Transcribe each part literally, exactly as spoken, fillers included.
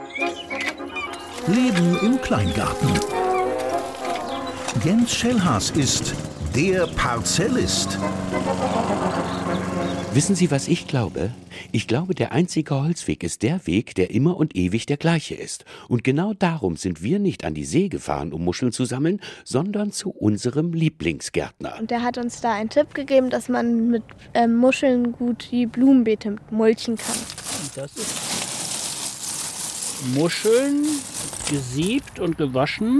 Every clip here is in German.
Leben im Kleingarten. Jens Schellhas ist der Parzellist. Wissen Sie, was ich glaube? Ich glaube, der einzige Holzweg ist der Weg, der immer und ewig der gleiche ist. Und genau darum sind wir nicht an die See gefahren, um Muscheln zu sammeln, sondern zu unserem Lieblingsgärtner. Und der hat uns da einen Tipp gegeben, dass man mit ähm, Muscheln gut die Blumenbeete mulchen kann. Das ist Muscheln, gesiebt und gewaschen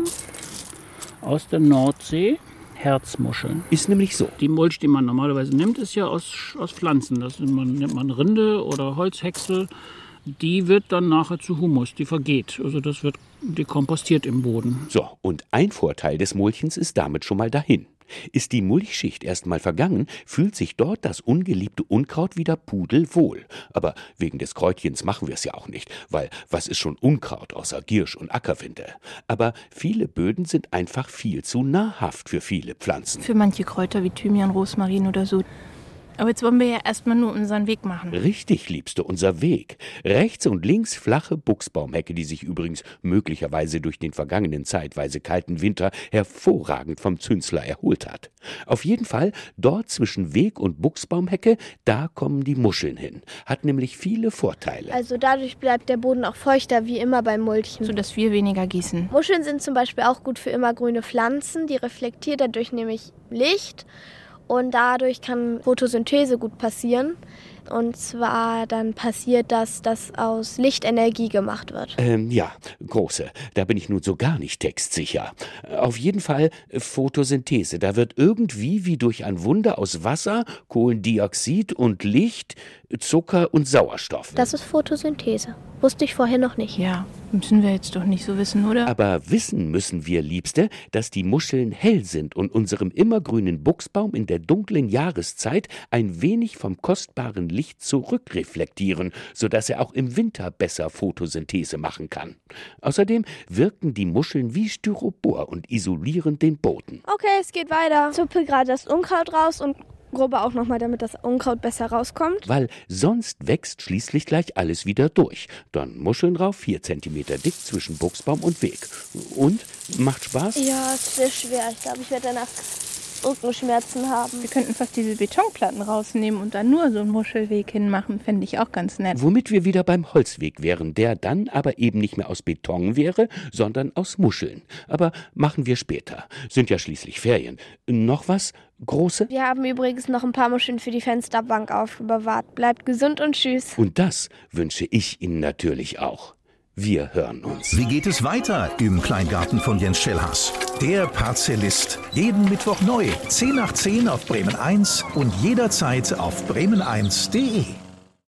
aus der Nordsee. Herzmuscheln. Ist nämlich so. Die Mulch, die man normalerweise nimmt, ist ja aus, aus Pflanzen. Das nimmt man, nimmt man Rinde oder Holzhäcksel. Die wird dann nachher zu Humus, die vergeht. Also das wird dekompostiert im Boden. So, und ein Vorteil des Mulchens ist damit schon mal dahin. Ist die Mulchschicht erst mal vergangen, fühlt sich dort das ungeliebte Unkraut wieder pudelwohl. Aber wegen des Kräutchens machen wir es ja auch nicht, weil was ist schon Unkraut außer Giersch und Ackerwinde? Aber viele Böden sind einfach viel zu nahrhaft für viele Pflanzen. Für manche Kräuter wie Thymian, Rosmarin oder so. Aber jetzt wollen wir ja erstmal nur unseren Weg machen. Richtig, Liebste, unser Weg. Rechts und links flache Buchsbaumhecke, die sich übrigens möglicherweise durch den vergangenen zeitweise kalten Winter hervorragend vom Zünsler erholt hat. Auf jeden Fall, dort zwischen Weg und Buchsbaumhecke, da kommen die Muscheln hin. Hat nämlich viele Vorteile. Also dadurch bleibt der Boden auch feuchter, wie immer beim Mulchen. Sodass wir weniger gießen. Muscheln sind zum Beispiel auch gut für immergrüne Pflanzen. Die reflektieren dadurch nämlich Licht. Und dadurch kann Photosynthese gut passieren. Und zwar dann passiert das, dass aus Licht Energie gemacht wird. Ähm, ja, Große, da bin ich nun so gar nicht textsicher. Auf jeden Fall Photosynthese. Da wird irgendwie wie durch ein Wunder aus Wasser, Kohlendioxid und Licht, Zucker und Sauerstoff. Das ist Photosynthese. Wusste ich vorher noch nicht. Ja, müssen wir jetzt doch nicht so wissen, oder? Aber wissen müssen wir, Liebste, dass die Muscheln hell sind und unserem immergrünen Buchsbaum in der dunklen Jahreszeit ein wenig vom kostbaren Licht zurückreflektieren, sodass er auch im Winter besser Photosynthese machen kann. Außerdem wirken die Muscheln wie Styropor und isolieren den Boden. Okay, es geht weiter. Zuppel gerade das Unkraut raus und Grube auch nochmal, damit das Unkraut besser rauskommt. Weil sonst wächst schließlich gleich alles wieder durch. Dann Muscheln drauf, vier Zentimeter dick zwischen Buchsbaum und Weg. Und? Macht Spaß? Ja, es ist schwer. Ich glaube, ich werde danach Rückenschmerzen haben. Wir könnten fast diese Betonplatten rausnehmen und dann nur so einen Muschelweg hinmachen. Fände ich auch ganz nett. Womit wir wieder beim Holzweg wären, der dann aber eben nicht mehr aus Beton wäre, sondern aus Muscheln. Aber machen wir später. Sind ja schließlich Ferien. Noch was, Große? Wir haben übrigens noch ein paar Muscheln für die Fensterbank aufbewahrt. Bleibt gesund und tschüss. Und das wünsche ich Ihnen natürlich auch. Wir hören uns. Wie geht es weiter im Kleingarten von Jens Schellhas? Der Parzellist. Jeden Mittwoch neu. zehn nach zehn auf Bremen eins und jederzeit auf bremen eins punkt de.